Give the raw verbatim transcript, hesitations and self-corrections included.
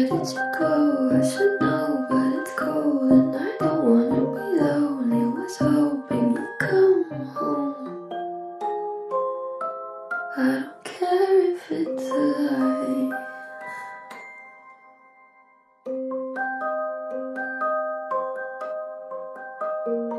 did you go? I should know, but it's cold and I don't wanna be lonely. Was hoping you'd come home. I don't care if it's a lie.